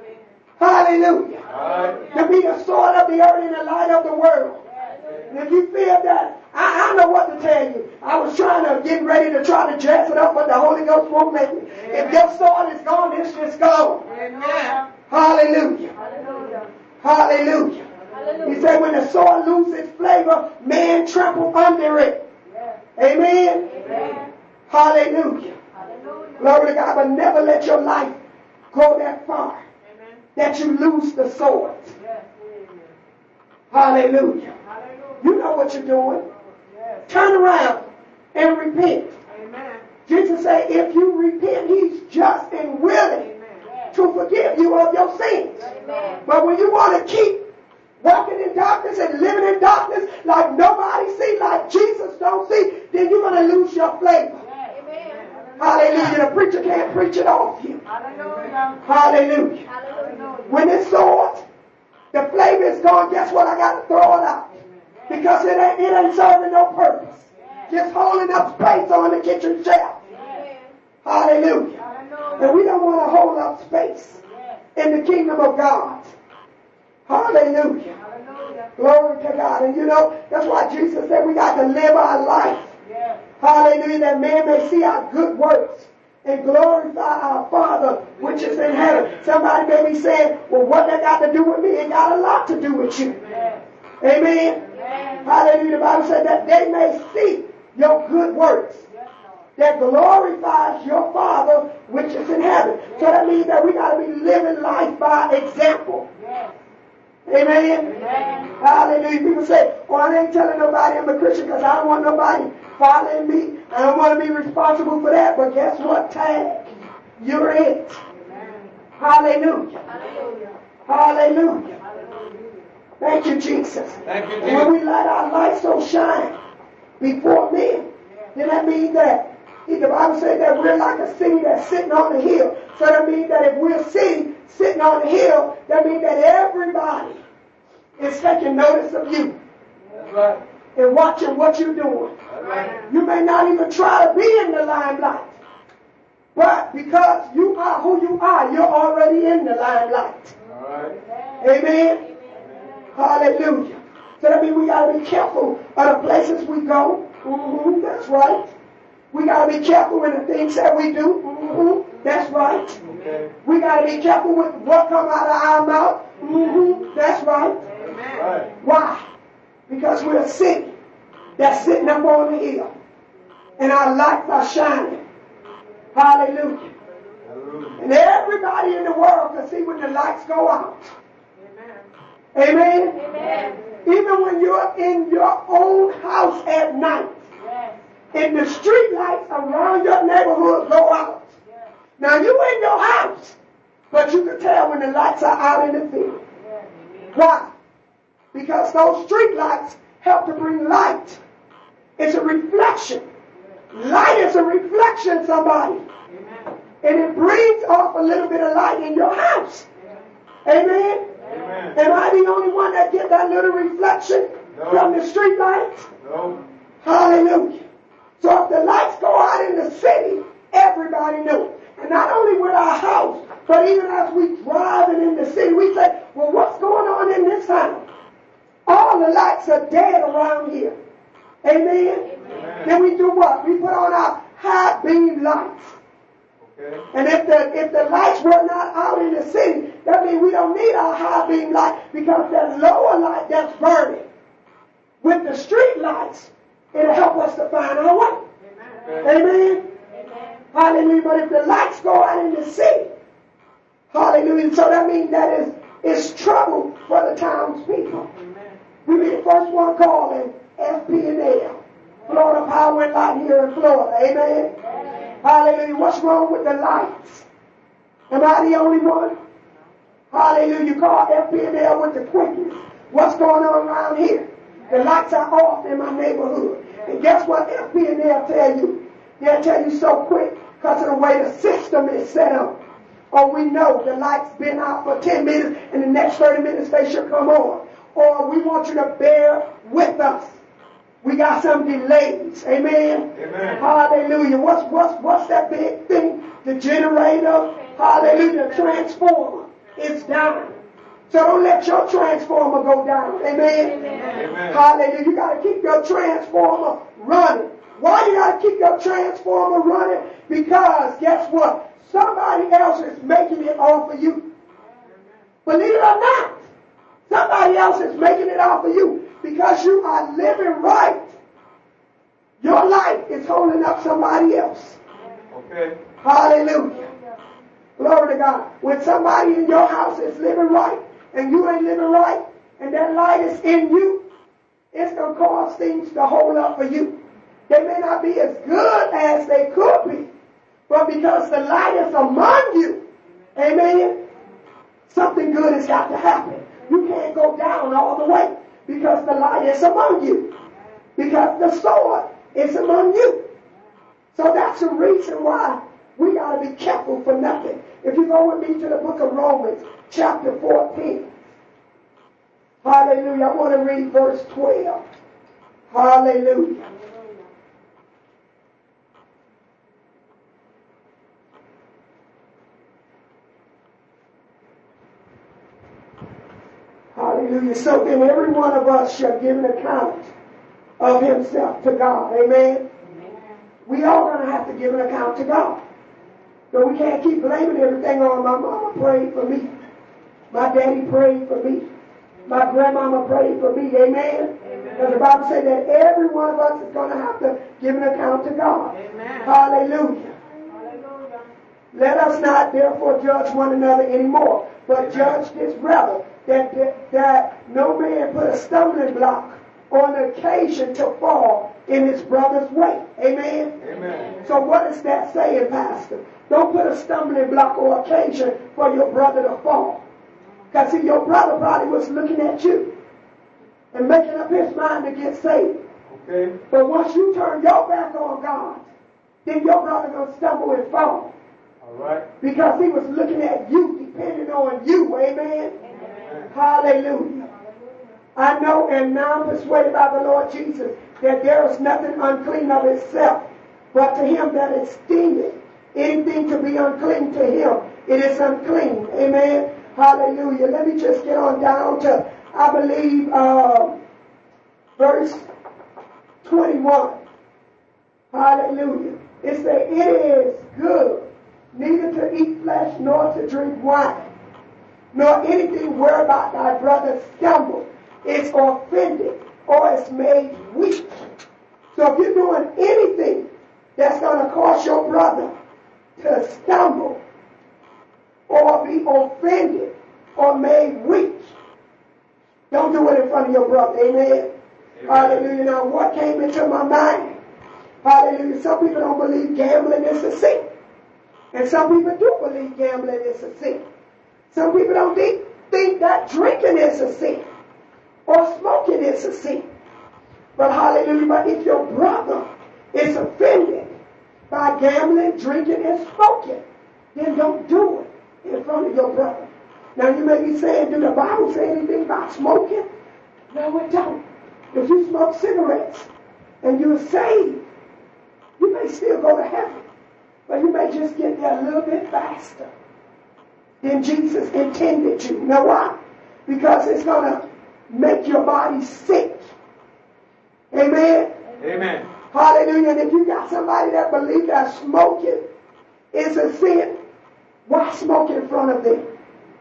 Hallelujah. To be the sword of the earth and the light of the world. And if you feel that, I know what to tell you. I was trying to get ready to try to dress it up, but the Holy Ghost won't make me. If your sword is gone, it's just gone. Amen. Hallelujah. Hallelujah. He said when the sword loses its flavor, man trample under it. Amen. Hallelujah. Glory to God. But never let your life go that far that you lose the sword. Hallelujah. You know what you're doing. Turn around and repent. Jesus said, if you repent, he's just and willing to forgive you of your sins. But when you want to keep walking in darkness and living in darkness like nobody see, like Jesus don't see, then you're going to lose your flavor. Hallelujah. The preacher can't preach it off you. Hallelujah. When it's sword, the flavor is gone, guess what? I got to throw it out. Because it ain't serving no purpose. just holding up space on the kitchen shelf. Hallelujah. And we don't want to hold up space in the kingdom of God. Hallelujah. Glory to God. And you know, that's why Jesus said we got to live our life. Hallelujah. That man may see our good works and glorify our Father which is in heaven. Somebody may be saying, well, what that got to do with me? It got a lot to do with you. Amen. Hallelujah. The Bible said that they may see your good works that glorifies your Father which is in heaven. So that means that we got to be living life by example. Amen. Hallelujah. People say, oh, I ain't telling nobody I'm a Christian because I don't want nobody following me. I don't want to be responsible for that. But guess what? Tag. You're it. Hallelujah. Hallelujah. Thank you, Jesus. Thank you, Jesus. And when we let our light so shine before men, then that means that the Bible says that we're like a city that's sitting on a hill. So that means that if we're sitting on a hill, that means that everybody is taking notice of you. That's right. And watching what you're doing. That's right. You may not even try to be in the limelight. But because you are who you are, you're already in the limelight. All right. Amen. Hallelujah. So that means we got to be careful of the places we go. That's right. We got to be careful with the things that we do. That's right. Okay. We got to be careful with what comes out of our mouth. That's right. Right. Why? Because we're a city that's sitting up on the hill. And our lights are shining. Hallelujah. Hallelujah. And everybody in the world can see when the lights go out. Amen? Amen. Even when you're in your own house at night, and the street lights around your neighborhood go out. Now you in your house, but you can tell when the lights are out in the field. Why? Because those street lights help to bring light. It's a reflection. Light is a reflection, somebody. And it brings off a little bit of light in your house. Amen? Amen. Am I the only one that get that little reflection from the street lights? No. Hallelujah. So if the lights go out in the city, everybody knows. And not only with our house, but even as we driving in the city, we say, well, what's going on in this town? All the lights are dead around here. Amen? Amen. Then we do what? We put on our high beam lights. Okay. And if the lights were not out in the city, that means we don't need our high beam light because that lower light that's burning with the street lights, it'll help us to find our way. Okay. Amen? Hallelujah. But if the lights go out in the city, hallelujah, so that means that it's trouble for the townspeople. We be the first one calling FP&L, Florida Power and Light here in Florida. Amen? Hallelujah. What's wrong with the lights? Am I the only one? Hallelujah. You call FP&L with the quickness. What's going on around here? The lights are off in my neighborhood. And guess what FP&L tell you? They'll tell you so quick because of the way the system is set up. Or we know the light's been out for 10 minutes and the next 30 minutes they should come on. Or we want you to bear with us. We got some delays. Amen? Amen. Hallelujah. What's that big thing? The generator. Hallelujah. The transformer. It's down. So don't let your transformer go down. Amen? Amen. Hallelujah. You got to keep your transformer running. Why you got to keep your transformer running? Because guess what? Somebody else is making it off of you. Believe it or not, somebody else is making it off of you because you are living right. Your life is holding up somebody else. Okay. Hallelujah. Glory to God. When somebody in your house is living right and you ain't living right and that light is in you, it's going to cause things to hold up for you. They may not be as good as they could be, but because the light is among you, amen, something good has got to happen. You can't go down all the way because the light is among you. Because the sword is among you. So that's the reason why we got to be careful for nothing. If you go with me to the book of Romans, chapter 14. Hallelujah. I want to read verse 12. Hallelujah. Hallelujah. So then every one of us shall give an account of himself to God. Amen. We all going to have to give an account to God. But we can't keep blaming everything on my mama prayed for me. My daddy prayed for me. My grandmama prayed for me. Amen. Because the Bible says that every one of us is going to have to give an account to God. Amen. Hallelujah. Hallelujah. Let us not therefore judge one another anymore, but judge this brother, that no man put a stumbling block on occasion to fall in his brother's way. Amen? Amen. So what is that saying, Pastor? Don't put a stumbling block or occasion for your brother to fall. Because see, your brother probably was looking at you and making up his mind to get saved. Okay. But once you turn your back on God, then your brother going to stumble and fall. All right. Because he was looking at you, depending on you. Amen? Amen. Hallelujah. I know and now I'm persuaded by the Lord Jesus that there is nothing unclean of itself, but to him that esteemeth anything to be unclean to him, it is unclean. Amen? Hallelujah. Let me just get on down to, I believe, verse 21. Hallelujah. It says, it is good neither to eat flesh nor to drink wine, nor anything whereby thy brother stumbles, is offended, or is made weak. So if you're doing anything that's going to cause your brother to stumble, or be offended, or made weak, don't do it in front of your brother. Amen? Hallelujah. Now what came into my mind? Hallelujah. Some people don't believe gambling is a sin. And some people do believe gambling is a sin. Some people don't think that drinking is a sin or smoking is a sin. But hallelujah, but if your brother is offended by gambling, drinking, and smoking, then don't do it in front of your brother. Now you may be saying, do the Bible say anything about smoking? No, it don't. If you smoke cigarettes and you're saved, you may still go to heaven. But you may just get there a little bit faster than Jesus intended you. You know why? Because it's going to make your body sick. Amen? Amen. Hallelujah. And if you got somebody that believes that smoking is a sin, why smoke in front of them?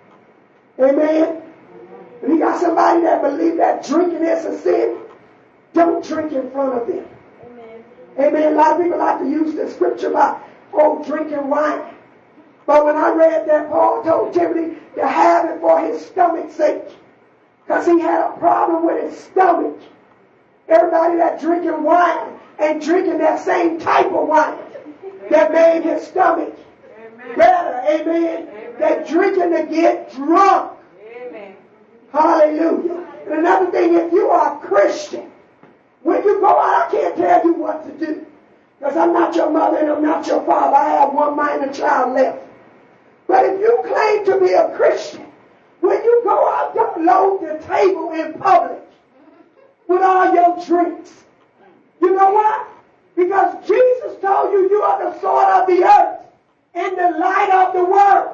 Amen? If you got somebody that believes that drinking is a sin, don't drink in front of them. Amen. Amen. A lot of people like to use the scripture about drinking wine. But when I read that, Paul told Timothy to have it for his stomach's sake. Because he had a problem with his stomach. Everybody that drinking wine and drinking that same type of wine that made his stomach better. Amen. That drinking to get drunk. Amen. Hallelujah. And another thing, if you are a Christian, when you go out, I can't tell you what to do. Because I'm not your mother and I'm not your father. I have one minor child left. But if you claim to be a Christian, when you go out, don't load the table in public with all your drinks. You know why? Because Jesus told you you are the salt of the earth and the light of the world.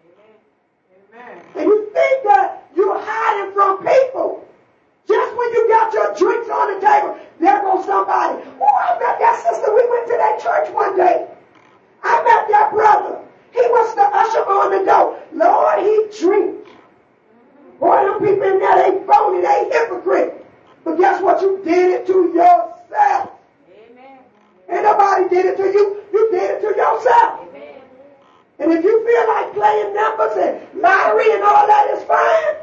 Amen. And you think that you're hiding from people. Just when you got your drinks on the table, there goes somebody. Oh, I met that sister. We went to that church one day. I met that brother. He was the usher on the door. Lord, he drinks. Boy, them people in there, they phony, they hypocrite. But guess what? You did it to yourself. Amen. Ain't nobody did it to you. You did it to yourself. Amen. And if you feel like playing numbers and lottery and all that is fine,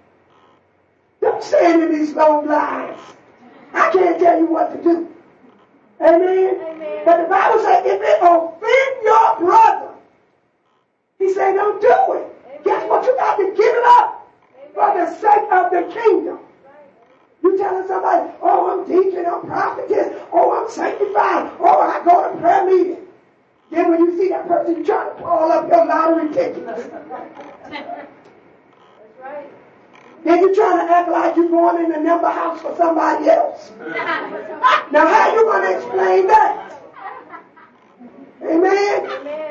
don't stand in these long lines. I can't tell you what to do. Amen? Amen. But the Bible says if it offend your brother, he said don't do it. Amen. Guess what? You got to give it up for the sake of the kingdom. You telling somebody, oh, I'm deacon, I'm prophetess, oh, I'm sanctified, oh, I go to prayer meeting. Then when you see that person, you try to pull up your lottery ticket. That's right. Then you're trying to act like you're going in the number house for somebody else. Now, how you going to explain that? Amen? Amen.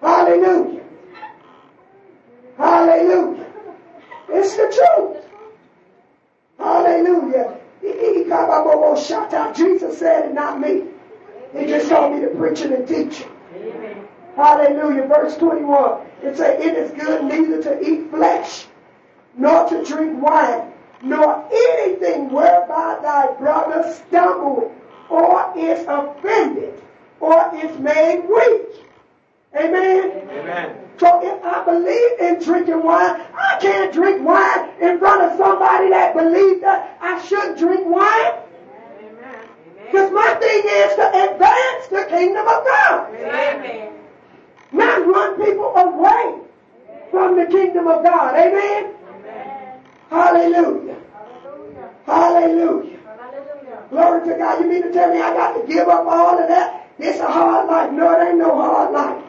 Hallelujah. Hallelujah. It's the truth. said it, not me. He just told me to preach it and teach it. Amen. Hallelujah. Verse 21. It says, it is good neither to eat flesh, nor to drink wine, nor anything whereby thy brother stumbles, or is offended, or is made weak. Amen? Amen. So if I believe in drinking wine, I can't drink wine in front of somebody that believes that I shouldn't drink wine. Amen. Because my thing is to advance the kingdom of God. Amen. Not run people away from the kingdom of God. Amen? Amen. Hallelujah. Hallelujah. Hallelujah. Hallelujah. Glory to God. You mean to tell me I got to give up all of that? It's a hard life. No, it ain't no hard life.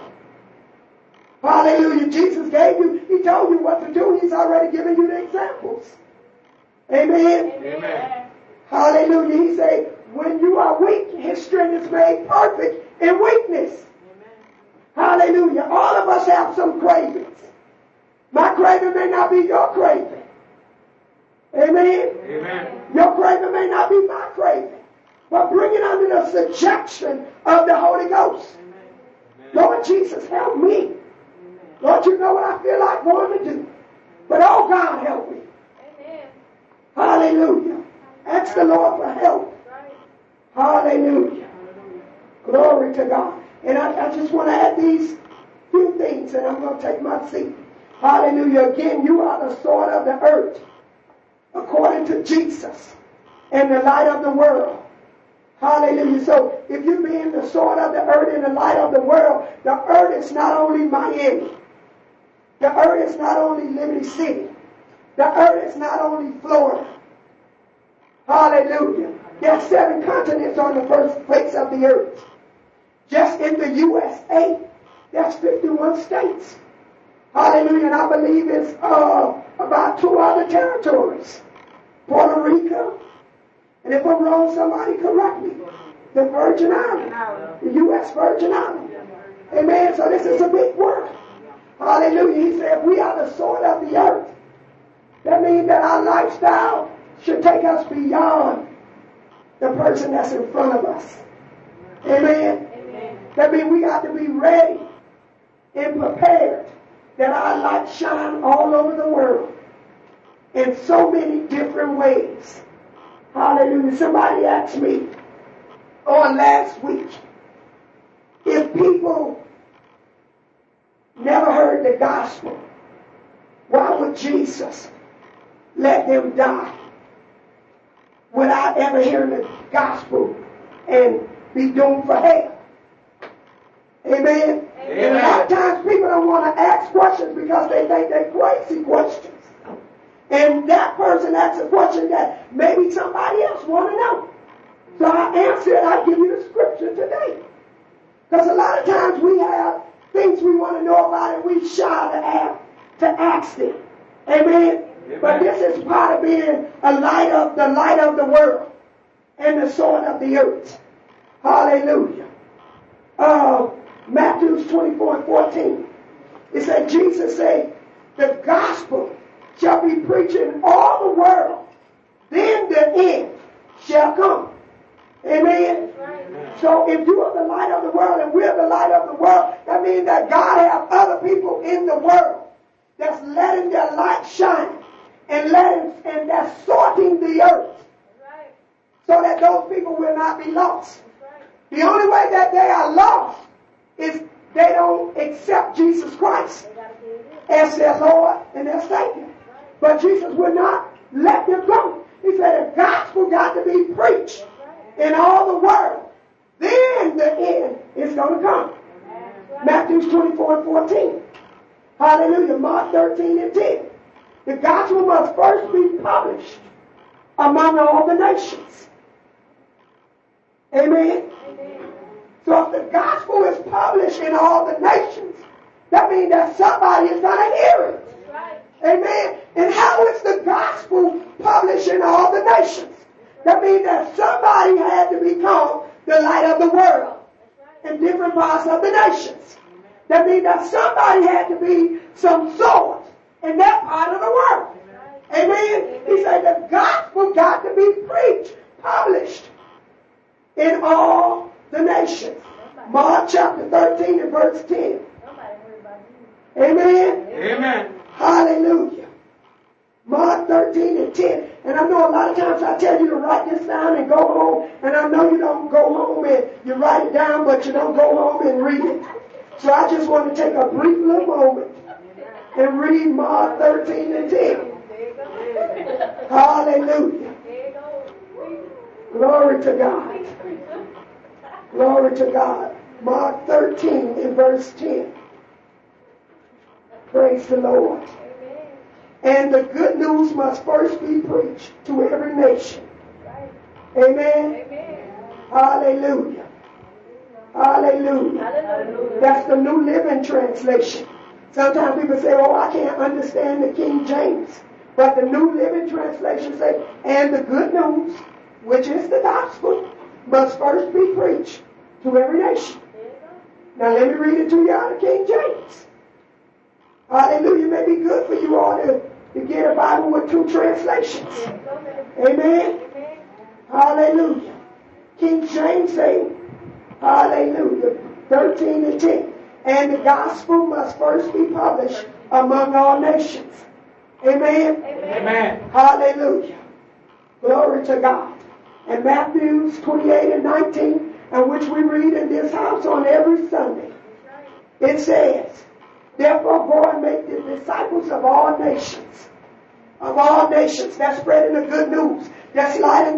Hallelujah. Jesus gave you, he told you what to do. He's already given you the examples. Amen. Amen. Hallelujah. He said, when you are weak, his strength is made perfect in weakness. Hallelujah. All of us have some cravings. My craving may not be your craving. Amen. Amen. Your craving may not be my craving. But bring it under the subjection of the Holy Ghost. Lord Jesus, help me. Lord, you know what I feel like going to do. But oh God, help me. Amen. Hallelujah. Ask the Lord for help. Hallelujah. Glory to God. And I just want to add these few things, and I'm going to take my seat. Hallelujah. Again, you are the sword of the earth, according to Jesus, and the light of the world. Hallelujah. So if you being the sword of the earth and the light of the world, the earth is not only Miami. The earth is not only Liberty City. The earth is not only Florida. Hallelujah. There are 7 continents on the first face of the earth. Just in the USA, there's 51 states. Hallelujah. And I believe it's about 2 other territories. Puerto Rico. And if I'm wrong, somebody correct me. The Virgin Islands. The U.S. Virgin Islands. Amen. So this is a big work. Hallelujah. He said, we are the sword of the earth. That means that our lifestyle should take us beyond the person that's in front of us. Amen. Amen. That means we got to be ready and prepared that our light shine all over the world in so many different ways. Hallelujah. Somebody asked me on last week if people never heard the gospel, why would Jesus let them die without ever hearing the gospel and be doomed for hell? Amen. Amen. And a lot of times people don't want to ask questions because they think they're crazy questions. And that person asks a question that maybe somebody else want to know. So I answer it. I give you the scripture today. Because a lot of times we have things we want to know about and we shy to ask them. Amen. But this is part of being the light of the world and the sword of the earth. Hallelujah. Matthew 24:14. It said, Jesus said, the gospel shall be preached in all the world. Then the end shall come. Amen. So if you are the light of the world and we're the light of the world, that means that God has other people in the world that's letting their light shine and that's sorting the earth so that those people will not be lost. The only way that they are lost is they don't accept Jesus Christ as their Lord and their Savior. But Jesus would not let them go. He said the gospel got to be preached in all the world. Then the end is going to come. Matthew 24:14. Hallelujah. Mark 13:10. The gospel must first be published among all the nations. Amen. So if the gospel is published in all the nations, that means that somebody is going to hear it. Amen. And how is the gospel published in all the nations? That means that somebody had to become the light of the world in different parts of the nations. That means that somebody had to be some sort in that part of the world. Amen. He said the gospel got to be preached, published in all the nations. Mark chapter 13 and verse 10. Amen. Amen. Hallelujah. Mark 13 and 10. And I know a lot of times I tell you to write this down and go home. And I know you don't go home and you write it down, but you don't go home and read it. So I just want to take a brief little moment and read Mark 13 and 10. Hallelujah. Glory to God. Glory to God. Mark 13 and verse 10. Praise the Lord. And the good news must first be preached to every nation. Amen. Hallelujah. Hallelujah. That's the New Living Translation. Sometimes people say, oh, I can't understand the King James. But the New Living Translation says, and the good news, which is the gospel, must first be preached to every nation. Now let me read it to you out of King James. Hallelujah. It may be good for you all to get a Bible with two translations. Amen. Hallelujah. King James says, hallelujah, 13 and 10. And the gospel must first be published among all nations. Amen. Amen. Hallelujah. Glory to God. And Matthew 28 and 19, and which we read in this house on every Sunday, it says, therefore go and make the disciples of all nations. Of all nations. That's spreading the good news. That's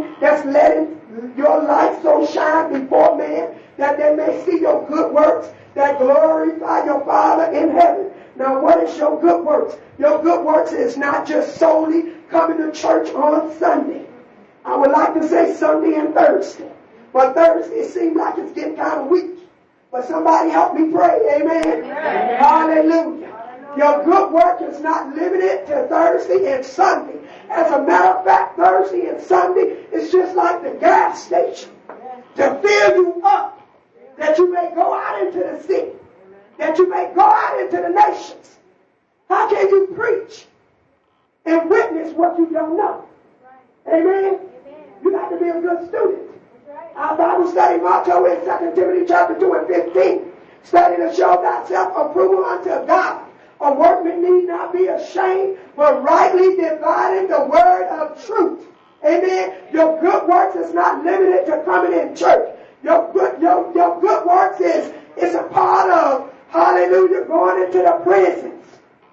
letting your light so shine before men that they may see your good works that glorify your Father in heaven. Now what is your good works? Your good works is not just solely coming to church on Sunday. I would like to say Sunday and Thursday. But Thursday it seems like it's getting kind of weak. But somebody help me pray. Amen. Amen. Hallelujah. Your good work is not limited to Thursday and Sunday. As a matter of fact, Thursday and Sunday is just like the gas station to fill you up that you may go out into the city, that you may go out into the nations. How can you preach and witness what you don't know? Amen? You got to be a good student. Our Bible study motto is 2 Timothy chapter 2 and 15. Study to show thyself approval unto God. A workman need not be ashamed, but rightly dividing the word of truth. Amen. Your good works is not limited to coming in church. Your good works is a part of, hallelujah, going into the prisons,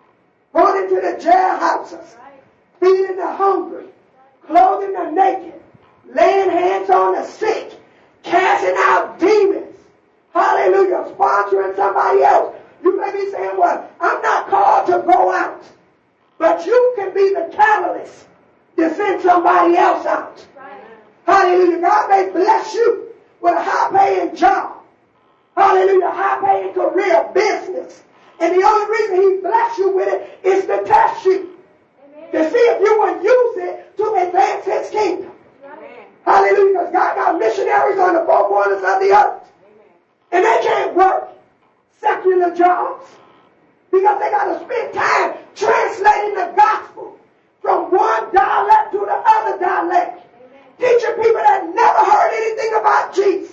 going into the jailhouses, feeding the hungry, clothing the naked, laying hands on the sick, casting out demons. Hallelujah. Sponsoring somebody else. You may be saying, well, I'm not called to go out. But you can be the catalyst to send somebody else out. Hallelujah. God may bless you with a high-paying job. Hallelujah. High-paying career, business. And the only reason He bless you with it is to test you. To see if you will use it to advance His kingdom. Hallelujah. Because God got missionaries on the four corners of the earth. And they can't work secular jobs because they got to spend time translating the gospel from one dialect to the other dialect. Teaching people that never heard anything about Jesus.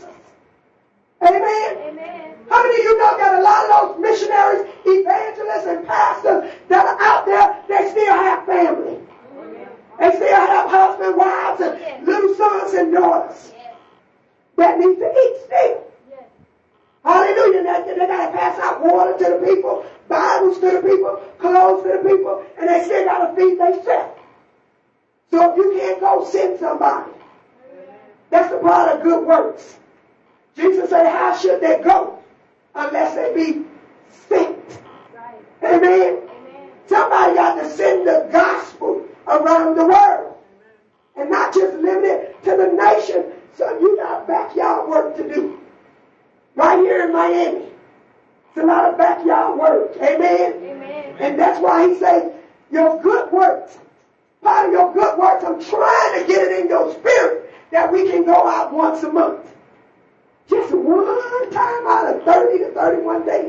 Amen? How many of you know that a lot of those missionaries, evangelists, and pastors that are out there, they still have family? They still have husbands, wives, and little sons and daughters that need to eat still. Hallelujah. They got to pass out water to the people, Bibles to the people, clothes to the people, and they still got to feed themselves. So if you can't go send somebody, that's a part of good works. Jesus said, how should they go unless they be sent? Amen. Somebody got to send the gospel around the world and not just limited to the nation. So you got backyard work to do. Right here in Miami. It's a lot of backyard work. Amen? Amen. And that's why He says, your good works, part of your good works, I'm trying to get it in your spirit that we can go out once a month. Just one time out of 30 to 31 days.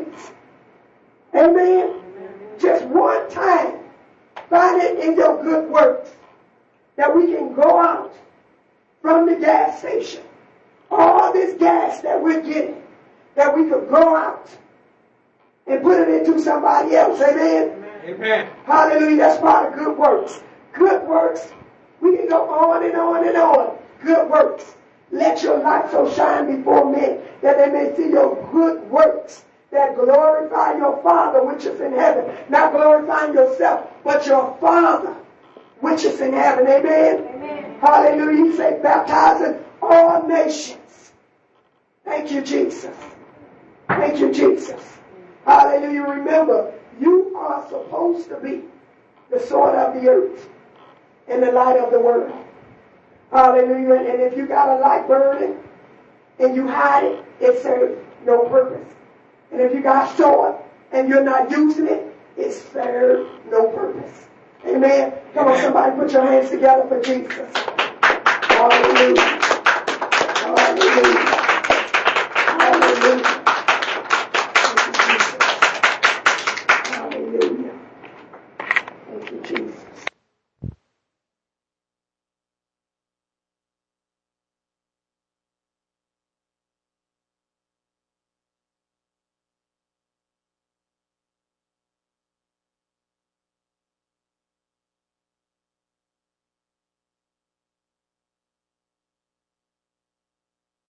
Amen? Just one time. Find it in your good works that we can go out from the gas station all this gas that we're getting, that we could go out and put it into somebody else. Amen? Amen. Hallelujah. That's part of good works. Good works. We can go on and on and on. Good works. Let your light so shine before men that they may see your good works that glorify your Father which is in heaven. Not glorifying yourself, but your Father which is in heaven. Amen? Amen. Hallelujah. He said, baptizing all nations. Thank you, Jesus. Thank you, Jesus. Hallelujah. Remember, you are supposed to be the salt of the earth and the light of the world. Hallelujah. And if you got a light burning and you hide it, it serves no purpose. And if you got salt and you're not using it, it serves no purpose. Amen. Come on, somebody put your hands together for Jesus. Hallelujah.